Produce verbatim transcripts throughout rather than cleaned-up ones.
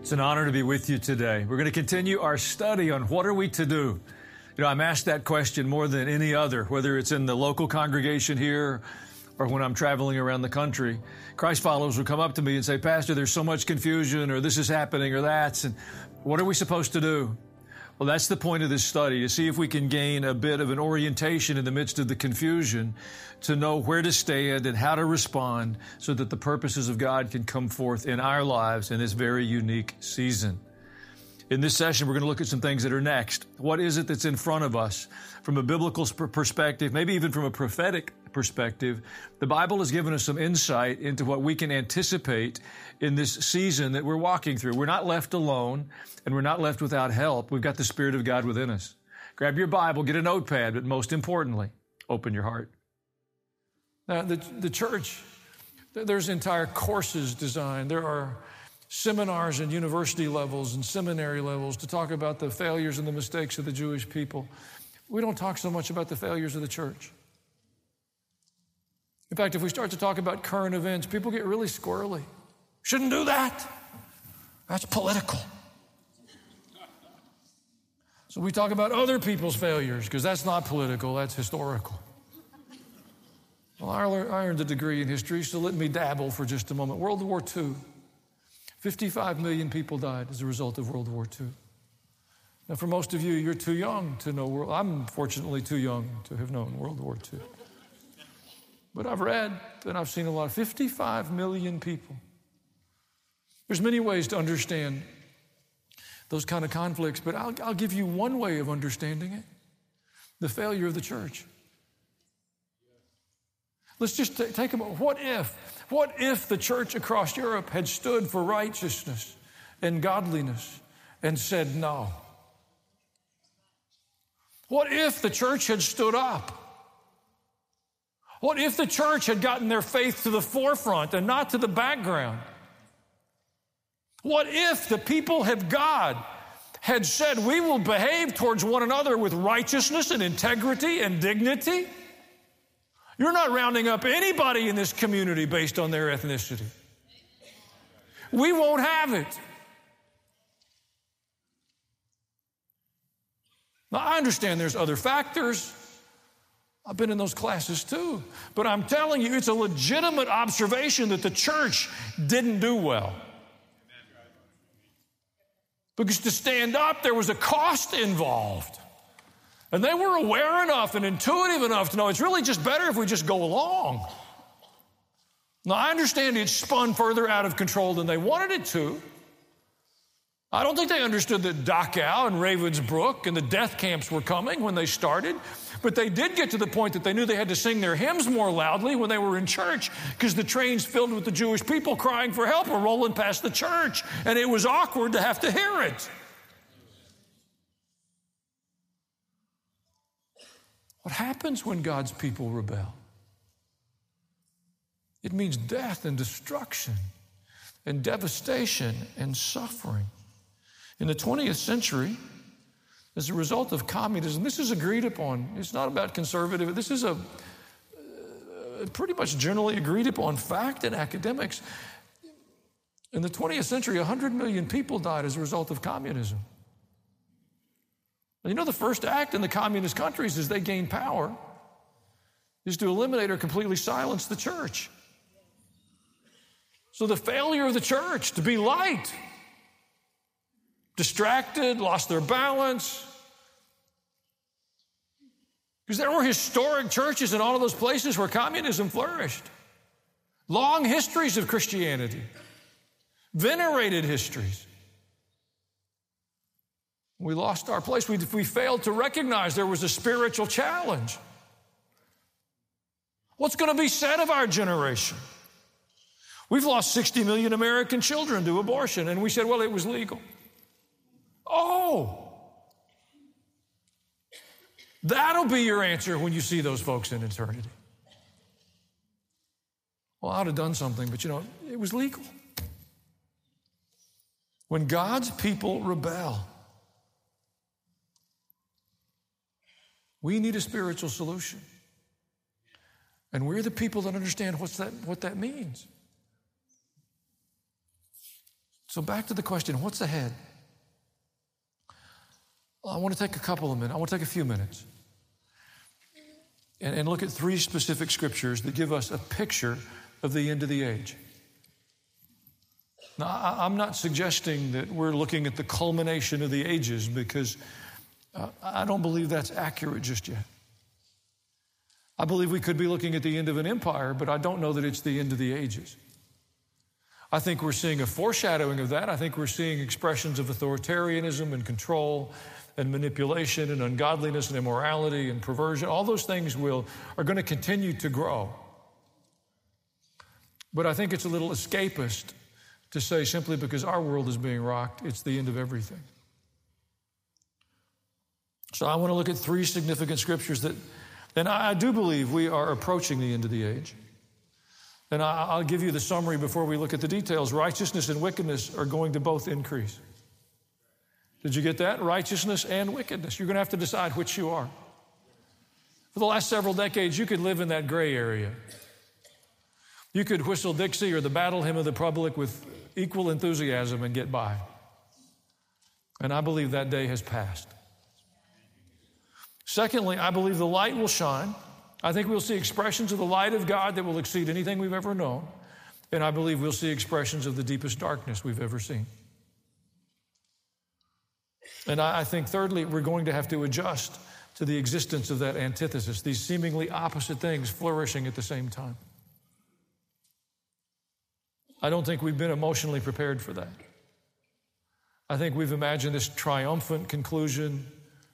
It's an honor to be with you today. We're going to continue our study on what are we to do. You know, I'm asked that question more than any other, whether it's in the local congregation here or when I'm traveling around the country. Christ followers will come up to me and say, Pastor, there's so much confusion, or this is happening, or that's, and what are we supposed to do? Well, that's the point of this study, to see if we can gain a bit of an orientation in the midst of the confusion, to know where to stand and how to respond so that the purposes of God can come forth in our lives in this very unique season. In this session, we're going to look at some things that are next. What is it that's in front of us from a biblical perspective, maybe even from a prophetic perspective? The Bible has given us some insight into what we can anticipate in this season that we're walking through. We're not left alone, and we're not left without help. We've got the Spirit of God within us. Grab your Bible, get a notepad, but most importantly, open your heart. Now, the, the church, there's entire courses designed. There are seminars and university levels and seminary levels to talk about the failures and the mistakes of the Jewish people. We don't talk so much about the failures of the church. In fact, if we start to talk about current events, people get really squirrely. Shouldn't do that. That's political. So we talk about other people's failures because that's not political, that's historical. Well, I earned a degree in history, so let me dabble for just a moment. World War Two. fifty-five million people died as a result of World War Two. Now, for most of you, you're too young to know World. I'm fortunately too young to have known World War Two. But I've read and I've seen a lot. fifty-five million people. There's many ways to understand those kind of conflicts, but I'll, I'll give you one way of understanding it: the failure of the church. Let's just t- take a moment. What if? What if the church across Europe had stood for righteousness and godliness and said no? What if the church had stood up? What if the church had gotten their faith to the forefront and not to the background? What if the people of God had said, we will behave towards one another with righteousness and integrity and dignity? You're not rounding up anybody in this community based on their ethnicity. We won't have it. Now, I understand there's other factors. I've been in those classes too. But I'm telling you, it's a legitimate observation that the church didn't do well. Because to stand up, there was a cost involved. And they were aware enough and intuitive enough to know it's really just better if we just go along. Now, I understand it spun further out of control than they wanted it to. I don't think they understood that Dachau and Ravensbrück and the death camps were coming when they started. But they did get to the point that they knew they had to sing their hymns more loudly when they were in church because the trains filled with the Jewish people crying for help were rolling past the church. And it was awkward to have to hear it. What happens when God's people rebel? It means death and destruction and devastation and suffering. In the twentieth century, as a result of communism, this is agreed upon. It's not about conservative. This is a, a pretty much generally agreed upon fact in academics. In the twentieth century, one hundred million people died as a result of communism. You know, the first act in the communist countries as they gain power is to eliminate or completely silence the church. So the failure of the church to be light, distracted, lost their balance. Because there were historic churches in all of those places where communism flourished. Long histories of Christianity. Venerated histories. We lost our place. We, we failed to recognize there was a spiritual challenge. What's going to be said of our generation? We've lost sixty million American children to abortion, and we said, well, it was legal. Oh, that'll be your answer when you see those folks in eternity. Well, I'd have done something, but you know, it was legal. When God's people rebel, we need a spiritual solution. And we're the people that understand what's that, what that means. So back to the question, what's ahead? I want to take a couple of minutes. I want to take a few minutes and, and look at three specific scriptures that give us a picture of the end of the age. Now, I, I'm not suggesting that we're looking at the culmination of the ages, because uh, I don't believe that's accurate just yet. I believe we could be looking at the end of an empire, but I don't know that it's the end of the ages. I think we're seeing a foreshadowing of that. I think we're seeing expressions of authoritarianism and control and manipulation and ungodliness and immorality and perversion. All those things will are going to continue to grow. But I think it's a little escapist to say simply because our world is being rocked, it's the end of everything. So I want to look at three significant scriptures that, and I do believe we are approaching the end of the age. And I'll give you the summary before we look at the details. Righteousness and wickedness are going to both increase. Did you get that? Righteousness and wickedness. You're going to have to decide which you are. For the last several decades, you could live in that gray area. You could whistle Dixie or the battle hymn of the public with equal enthusiasm and get by. And I believe that day has passed. Secondly, I believe the light will shine. I think we'll see expressions of the light of God that will exceed anything we've ever known. And I believe we'll see expressions of the deepest darkness we've ever seen. And I think thirdly, we're going to have to adjust to the existence of that antithesis, these seemingly opposite things flourishing at the same time. I don't think we've been emotionally prepared for that. I think we've imagined this triumphant conclusion,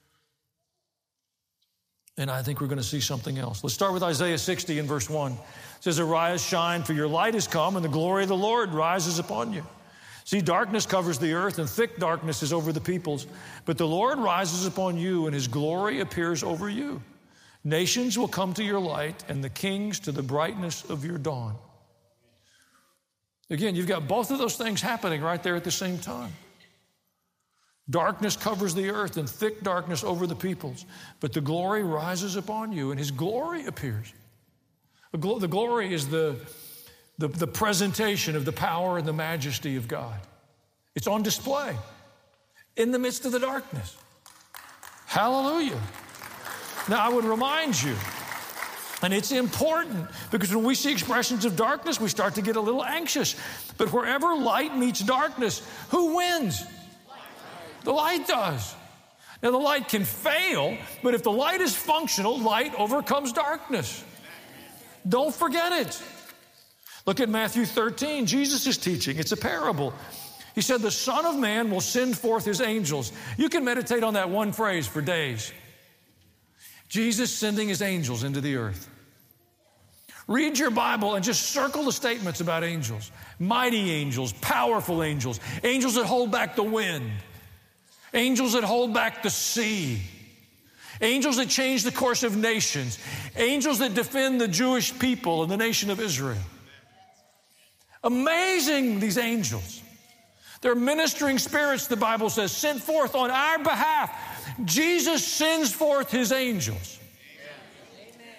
and I think we're going to see something else. Let's start with Isaiah sixty and verse one. It says, "Arise, shine, for your light has come, and the glory of the Lord rises upon you. See, darkness covers the earth, and thick darkness is over the peoples. But the Lord rises upon you, and his glory appears over you. Nations will come to your light, and the kings to the brightness of your dawn." Again, you've got both of those things happening right there at the same time. Darkness covers the earth, and thick darkness over the peoples. But the glory rises upon you, and his glory appears. The glory is the, the, the presentation of the power and the majesty of God. It's on display in the midst of the darkness. Hallelujah. Now, I would remind you, and it's important, because when we see expressions of darkness, we start to get a little anxious. But wherever light meets darkness, who wins? The light does. Now, the light can fail, but if the light is functional, light overcomes darkness. Don't forget it. Look at Matthew thirteen. Jesus is teaching. It's a parable. He said, "The Son of Man will send forth his angels." You can meditate on that one phrase for days. Jesus sending his angels into the earth. Read your Bible and just circle the statements about angels. Mighty angels, powerful angels, angels that hold back the wind, angels that hold back the sea, angels that change the course of nations, angels that defend the Jewish people and the nation of Israel. Amazing, these angels. They're ministering spirits, the Bible says, sent forth on our behalf. Jesus sends forth his angels. Amen.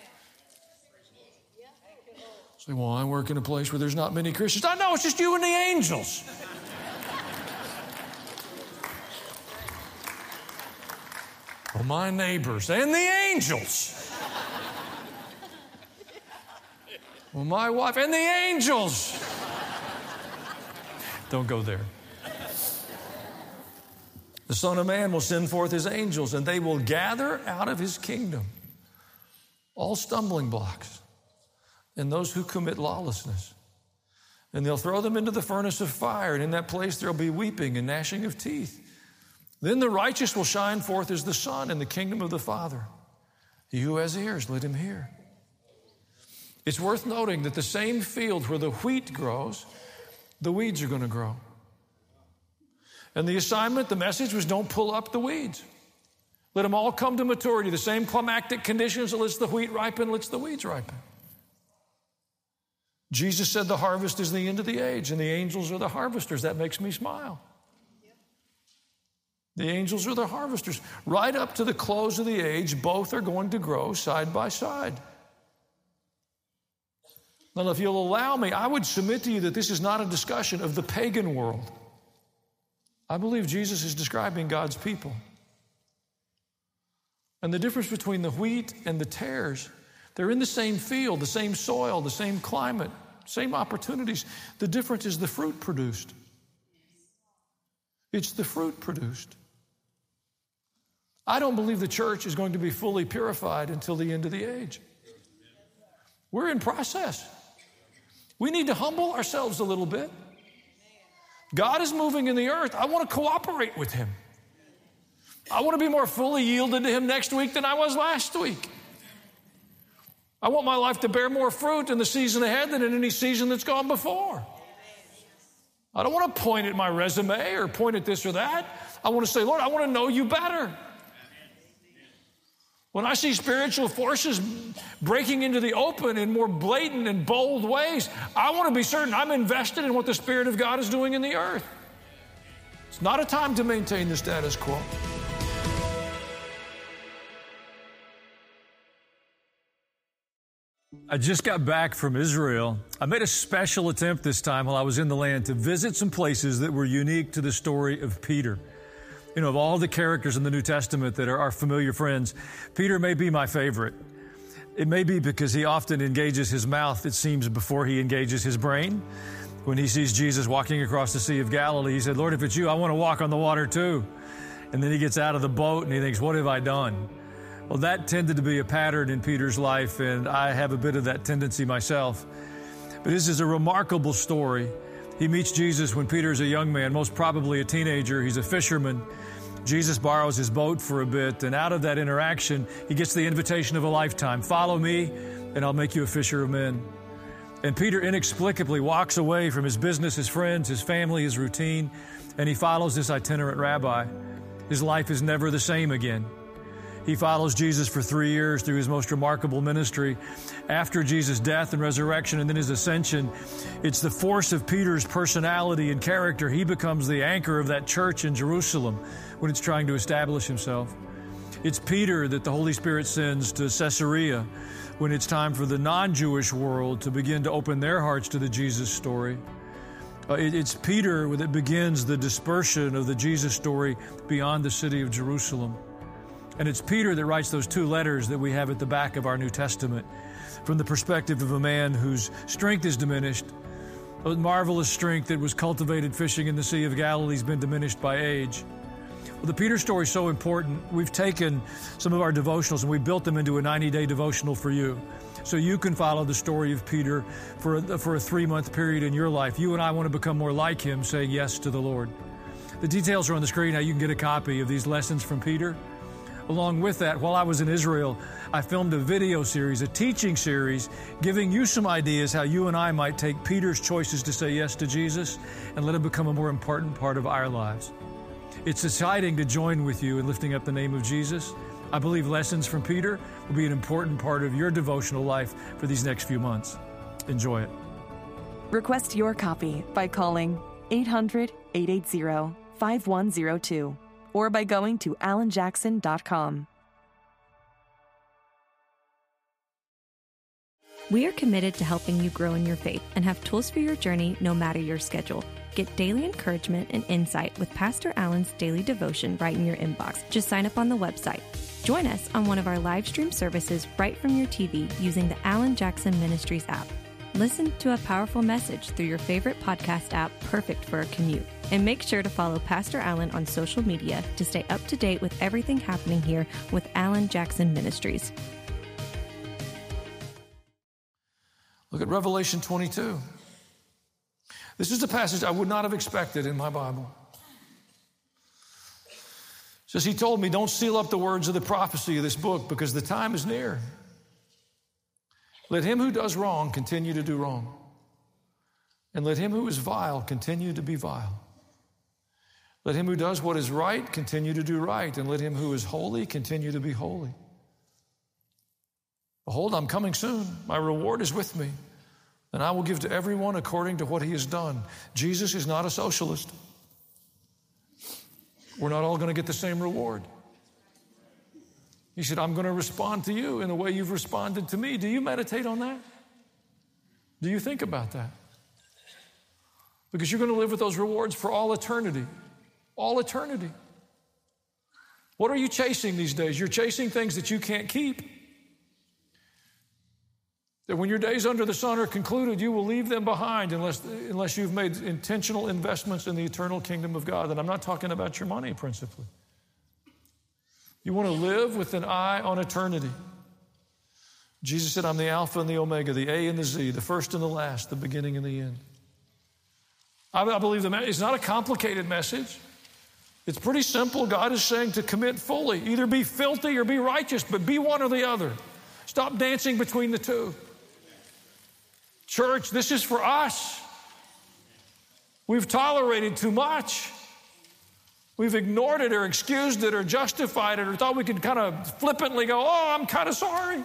Say, "Well, I work in a place where there's not many Christians." I know, it's just you and the angels. Well, my neighbors and the angels. Well, my wife and the angels. Don't go there. "The Son of Man will send forth his angels, and they will gather out of his kingdom all stumbling blocks and those who commit lawlessness. And they'll throw them into the furnace of fire, and in that place there'll be weeping and gnashing of teeth. Then the righteous will shine forth as the sun in the kingdom of the Father. He who has ears, let him hear." It's worth noting that the same field where the wheat grows, the weeds are going to grow. And the assignment, the message was, don't pull up the weeds. Let them all come to maturity. The same climactic conditions that lets the wheat ripen, lets the weeds ripen. Jesus said the harvest is the end of the age, and the angels are the harvesters. That makes me smile. The angels are the harvesters. Right up to the close of the age, both are going to grow side by side. Now, if you'll allow me, I would submit to you that this is not a discussion of the pagan world. I believe Jesus is describing God's people. And the difference between the wheat and the tares, they're in the same field, the same soil, the same climate, same opportunities. The difference is the fruit produced. It's the fruit produced. I don't believe the church is going to be fully purified until the end of the age. We're in process. We need to humble ourselves a little bit. God is moving in the earth. I want to cooperate with him. I want to be more fully yielded to him next week than I was last week. I want my life to bear more fruit in the season ahead than in any season that's gone before. I don't want to point at my resume or point at this or that. I want to say, Lord, I want to know you better. When I see spiritual forces breaking into the open in more blatant and bold ways, I want to be certain I'm invested in what the Spirit of God is doing in the earth. It's not a time to maintain the status quo. I just got back from Israel. I made a special attempt this time while I was in the land to visit some places that were unique to the story of Peter. You know, of all the characters in the New Testament that are our familiar friends, Peter may be my favorite. It may be because he often engages his mouth, it seems, before he engages his brain. When he sees Jesus walking across the Sea of Galilee, he said, Lord, if it's you, I want to walk on the water too. And then he gets out of the boat and he thinks, what have I done? Well, that tended to be a pattern in Peter's life, and I have a bit of that tendency myself. But this is a remarkable story. He meets Jesus when Peter's a young man, most probably a teenager. He's a fisherman. Jesus borrows his boat for a bit, and out of that interaction, he gets the invitation of a lifetime. Follow me, and I'll make you a fisher of men. And Peter inexplicably walks away from his business, his friends, his family, his routine, and he follows this itinerant rabbi. His life is never the same again. He follows Jesus for three years through his most remarkable ministry. After Jesus' death and resurrection and then his ascension, it's the force of Peter's personality and character. He becomes the anchor of that church in Jerusalem when it's trying to establish himself. It's Peter that the Holy Spirit sends to Caesarea when it's time for the non-Jewish world to begin to open their hearts to the Jesus story. Uh, it, it's Peter that begins the dispersion of the Jesus story beyond the city of Jerusalem. And it's Peter that writes those two letters that we have at the back of our New Testament from the perspective of a man whose strength is diminished. A marvelous strength that was cultivated fishing in the Sea of Galilee has been diminished by age. Well, the Peter story is so important. We've taken some of our devotionals and we built them into a ninety-day devotional for you. So you can follow the story of Peter for a, for a three-month period in your life. You and I want to become more like him, saying yes to the Lord. The details are on the screen, how you can get a copy of these lessons from Peter. Along with that, while I was in Israel, I filmed a video series, a teaching series, giving you some ideas how you and I might take Peter's choices to say yes to Jesus and let it become a more important part of our lives. It's exciting to join with you in lifting up the name of Jesus. I believe lessons from Peter will be an important part of your devotional life for these next few months. Enjoy it. Request your copy by calling eight hundred, eight eight zero, five one zero two. or by going to alan jackson dot com. We are committed to helping you grow in your faith and have tools for your journey no matter your schedule. Get daily encouragement and insight with Pastor Alan's daily devotion right in your inbox. Just sign up on the website. Join us on one of our live stream services right from your T V using the Alan Jackson Ministries app. Listen to a powerful message through your favorite podcast app, perfect for a commute. And make sure to follow Pastor Alan on social media to stay up to date with everything happening here with Alan Jackson Ministries. Look at Revelation twenty-two. This is a passage I would not have expected in my Bible. It says, he told me, don't seal up the words of the prophecy of this book because the time is near. Let him who does wrong continue to do wrong. And let him who is vile continue to be vile. Let him who does what is right continue to do right. And let him who is holy continue to be holy. Behold, I'm coming soon. My reward is with me. And I will give to everyone according to what he has done. Jesus is not a socialist. We're not all going to get the same reward. He said, I'm going to respond to you in the way you've responded to me. Do you meditate on that? Do you think about that? Because you're going to live with those rewards for all eternity. all eternity. What are you chasing these days? You're chasing things that you can't keep. That when your days under the sun are concluded, you will leave them behind unless, unless you've made intentional investments in the eternal kingdom of God. And I'm not talking about your money principally. You want to live with an eye on eternity. Jesus said, I'm the Alpha and the Omega, the A and the Z, the first and the last, the beginning and the end. I, I believe the it's not a complicated message. It's pretty simple. God is saying to commit fully. Either be filthy or be righteous, but be one or the other. Stop dancing between the two. Church, this is for us. We've tolerated too much. We've ignored it or excused it or justified it or thought we could kind of flippantly go, oh, I'm kind of sorry.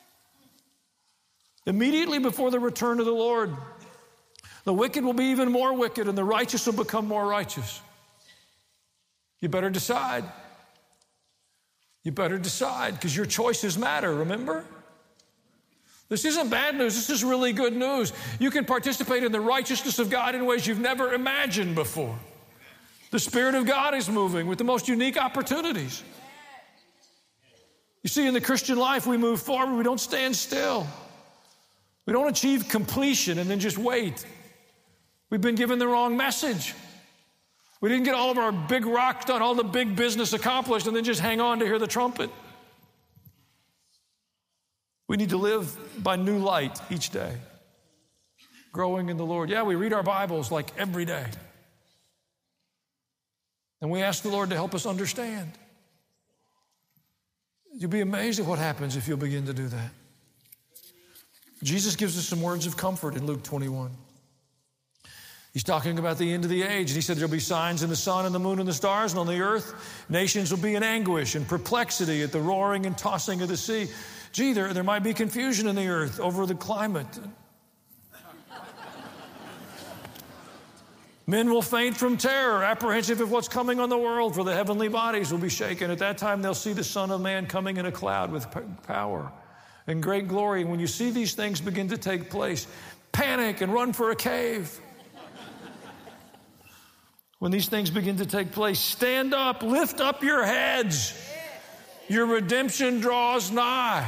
Immediately before the return of the Lord, the wicked will be even more wicked and the righteous will become more righteous. You better decide. You better decide because your choices matter, remember? This isn't bad news. This is really good news. You can participate in the righteousness of God in ways you've never imagined before. The Spirit of God is moving with the most unique opportunities. You see, in the Christian life, we move forward. We don't stand still. We don't achieve completion and then just wait. We've been given the wrong message. We didn't get all of our big rocks done, all the big business accomplished, and then just hang on to hear the trumpet. We need to live by new light each day, growing in the Lord. Yeah, we read our Bibles like every day. And we ask the Lord to help us understand. You'll be amazed at what happens if you'll begin to do that. Jesus gives us some words of comfort in Luke twenty-one. He's talking about the end of the age, and he said there'll be signs in the sun and the moon and the stars, and on the earth, nations will be in anguish and perplexity at the roaring and tossing of the sea. Gee, there, there might be confusion in the earth over the climate. Men will faint from terror, apprehensive of what's coming on the world, for the heavenly bodies will be shaken. At that time, they'll see the Son of Man coming in a cloud with power and great glory. And when you see these things begin to take place, panic and run for a cave. When these things begin to take place, stand up, lift up your heads. Your redemption draws nigh.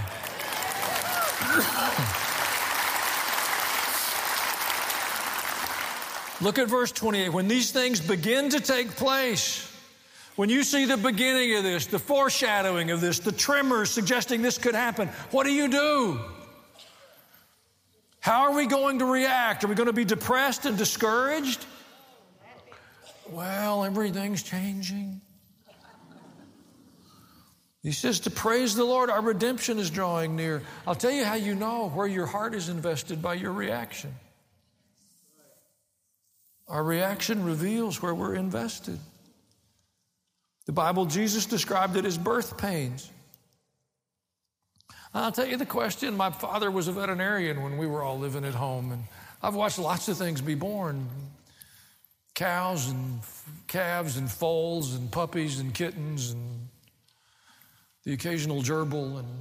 Look at verse twenty-eight. When these things begin to take place, when you see the beginning of this, the foreshadowing of this, the tremors suggesting this could happen, what do you do? How are we going to react? Are we going to be depressed and discouraged? Well, everything's changing. He says to praise the Lord, our redemption is drawing near. I'll tell you how you know where your heart is invested by your reaction. Our reaction reveals where we're invested. The Bible, Jesus described it as birth pains. I'll tell you the question. My father was a veterinarian when we were all living at home, and I've watched lots of things be born. Cows and calves and foals and puppies and kittens and the occasional gerbil. And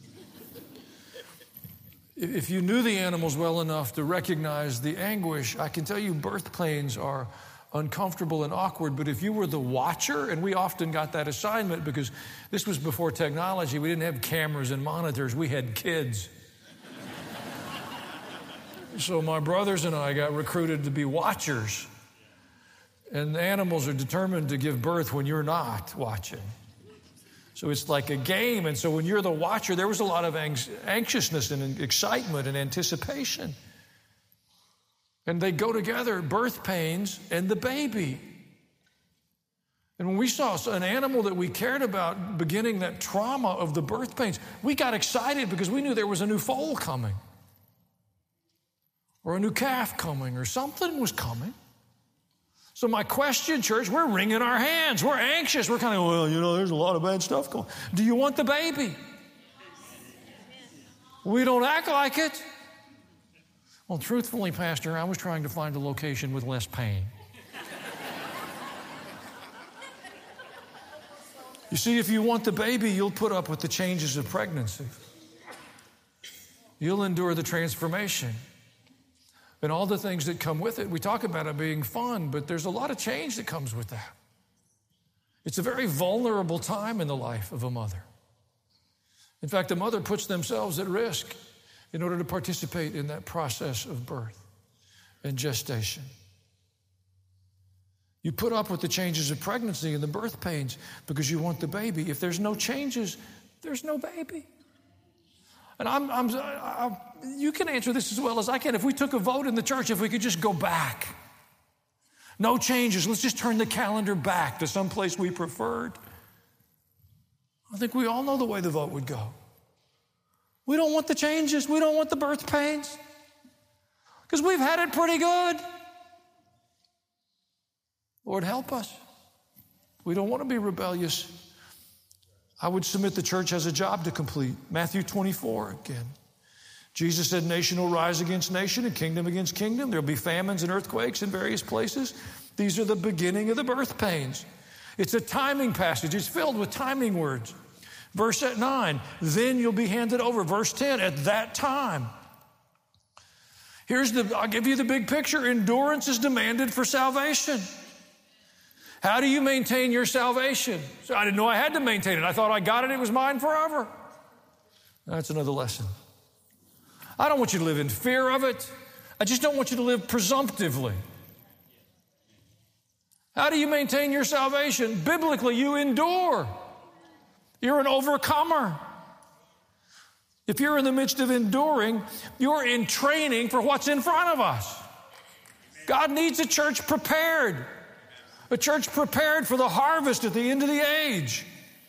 if you knew the animals well enough to recognize the anguish, I can tell you birth pains are uncomfortable and awkward. But if you were the watcher, and we often got that assignment because this was before technology, we didn't have cameras and monitors, we had kids. So my brothers and I got recruited to be watchers. And the animals are determined to give birth when you're not watching. So it's like a game. And so when you're the watcher, there was a lot of anxiousness and excitement and anticipation. And they go together, birth pains and the baby. And when we saw an animal that we cared about beginning that trauma of the birth pains, we got excited because we knew there was a new foal coming, or a new calf coming, or something was coming. So my question, church, we're wringing our hands. We're anxious. We're kind of, well, you know, there's a lot of bad stuff going on. Do you want the baby? We don't act like it. Well, truthfully, Pastor, I was trying to find a location with less pain. You see, if you want the baby, you'll put up with the changes of pregnancy. You'll endure the transformation and all the things that come with it. We talk about it being fun, but there's a lot of change that comes with that. It's a very vulnerable time in the life of a mother. In fact, a mother puts themselves at risk in order to participate in that process of birth and gestation. You put up with the changes of pregnancy and the birth pains because you want the baby. If there's no changes, there's no baby. And I'm, I'm, I'm, you can answer this as well as I can. If we took a vote in the church, if we could just go back. No changes. Let's just turn the calendar back to some place we preferred. I think we all know the way the vote would go. We don't want the changes. We don't want the birth pains. Because we've had it pretty good. Lord, help us. We don't want to be rebellious. I would submit the church has a job to complete. Matthew twenty-four again. Jesus said, nation will rise against nation and kingdom against kingdom. There'll be famines and earthquakes in various places. These are the beginning of the birth pains. It's a timing passage. It's filled with timing words. Verse nine, then you'll be handed over. Verse ten, at that time. Here's the, I'll give you the big picture. Endurance is demanded for salvation. How do you maintain your salvation? So I didn't know I had to maintain it. I thought I got it. It was mine forever. That's another lesson. I don't want you to live in fear of it. I just don't want you to live presumptively. How do you maintain your salvation? Biblically, you endure. You're an overcomer. If you're in the midst of enduring, you're in training for what's in front of us. God needs a church prepared. A church prepared for the harvest at the end of the age.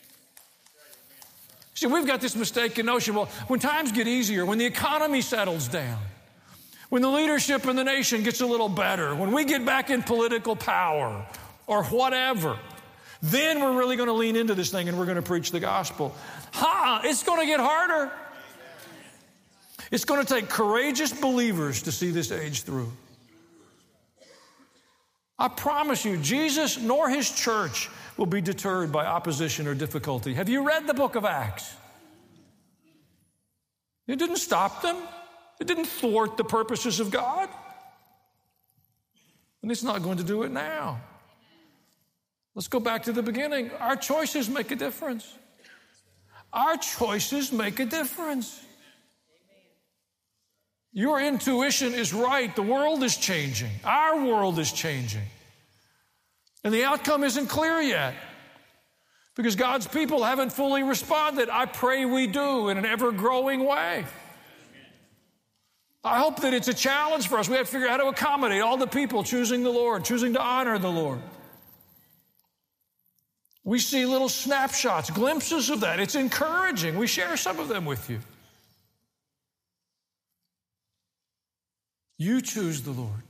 See, we've got this mistaken notion, well, when times get easier, when the economy settles down, when the leadership in the nation gets a little better, when we get back in political power or whatever, then we're really going to lean into this thing and we're going to preach the gospel. Ha! It's going to get harder. It's going to take courageous believers to see this age through. I promise you, Jesus nor his church will be deterred by opposition or difficulty. Have you read the book of Acts? It didn't stop them. It didn't thwart the purposes of God. And it's not going to do it now. Let's go back to the beginning. Our choices make a difference. Our choices make a difference. Your intuition is right. The world is changing. Our world is changing. And the outcome isn't clear yet because God's people haven't fully responded. I pray we do in an ever-growing way. I hope that it's a challenge for us. We have to figure out how to accommodate all the people choosing the Lord, choosing to honor the Lord. We see little snapshots, glimpses of that. It's encouraging. We share some of them with you. You choose the Lord.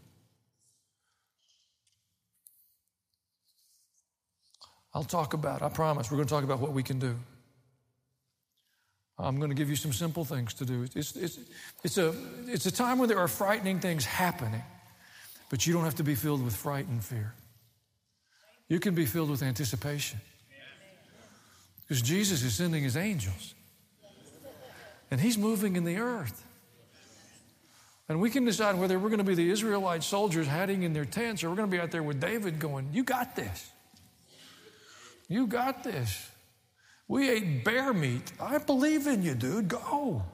I'll talk about, I promise, we're going to talk about what we can do. I'm going to give you some simple things to do. It's, it's, it's, a, it's a time when there are frightening things happening, but you don't have to be filled with fright and fear. You can be filled with anticipation because Jesus is sending his angels and he's moving in the earth. And we can decide whether we're going to be the Israelite soldiers hiding in their tents or we're going to be out there with David going, you got this. You got this. We ate bear meat. I believe in you, dude. Go.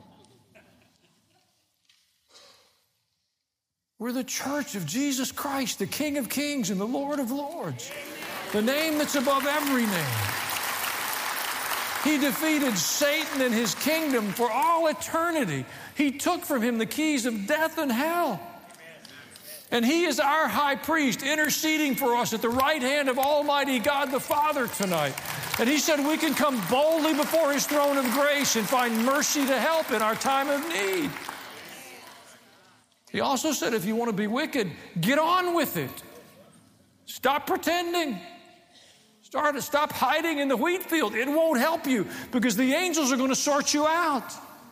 We're the church of Jesus Christ, the King of Kings and the Lord of Lords. The name that's above every name. He defeated Satan and his kingdom for all eternity. He took from him the keys of death and hell. And he is our high priest interceding for us at the right hand of Almighty God the Father tonight. And he said we can come boldly before his throne of grace and find mercy to help in our time of need. He also said if you want to be wicked, get on with it. Stop pretending. Start, stop hiding in the wheat field. It won't help you because the angels are going to sort you out.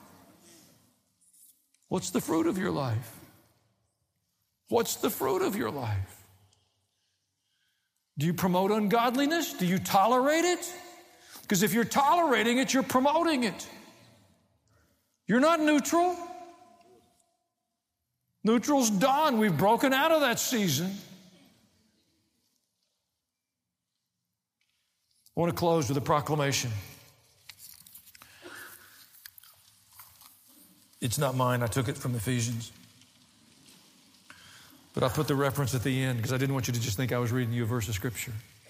What's the fruit of your life? What's the fruit of your life? Do you promote ungodliness? Do you tolerate it? Because if you're tolerating it, you're promoting it. You're not neutral. Neutral's done. We've broken out of that season. I want to close with a proclamation. It's not mine. I took it from Ephesians. But I put the reference at the end because I didn't want you to just think I was reading you a verse of Scripture.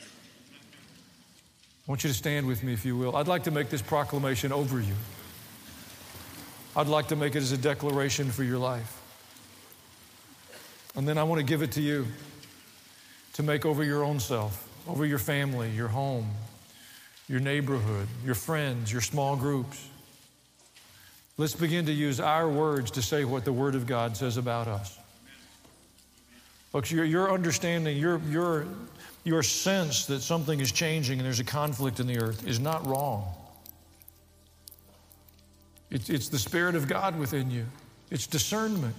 I want you to stand with me, if you will. I'd like to make this proclamation over you. I'd like to make it as a declaration for your life. And then I want to give it to you to make over your own self, over your family, your home, your neighborhood, your friends, your small groups. Let's begin to use our words to say what the Word of God says about us. Folks, your, your understanding, your, your, your sense that something is changing and there's a conflict in the earth is not wrong. It's, it's the Spirit of God within you. It's discernment.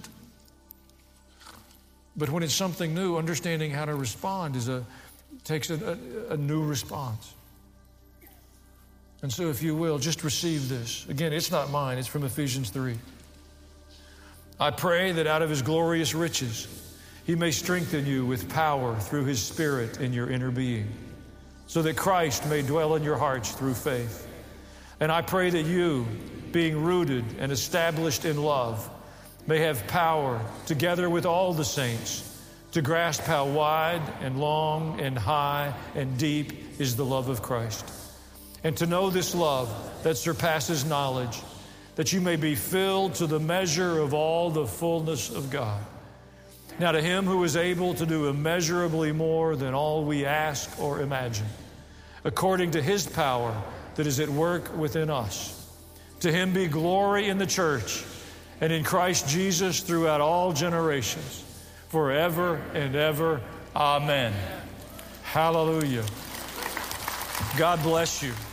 But when it's something new, understanding how to respond is a takes a, a, a new response. And so if you will, just receive this. Again, it's not mine. It's from Ephesians three. I pray that out of His glorious riches, He may strengthen you with power through His Spirit in your inner being, so that Christ may dwell in your hearts through faith. And I pray that you, being rooted and established in love, may have power, together with all the saints, to grasp how wide and long and high and deep is the love of Christ, and to know this love that surpasses knowledge, that you may be filled to the measure of all the fullness of God. Now to Him who is able to do immeasurably more than all we ask or imagine, according to His power that is at work within us, to Him be glory in the church and in Christ Jesus throughout all generations, forever and ever. Amen. Hallelujah. God bless you.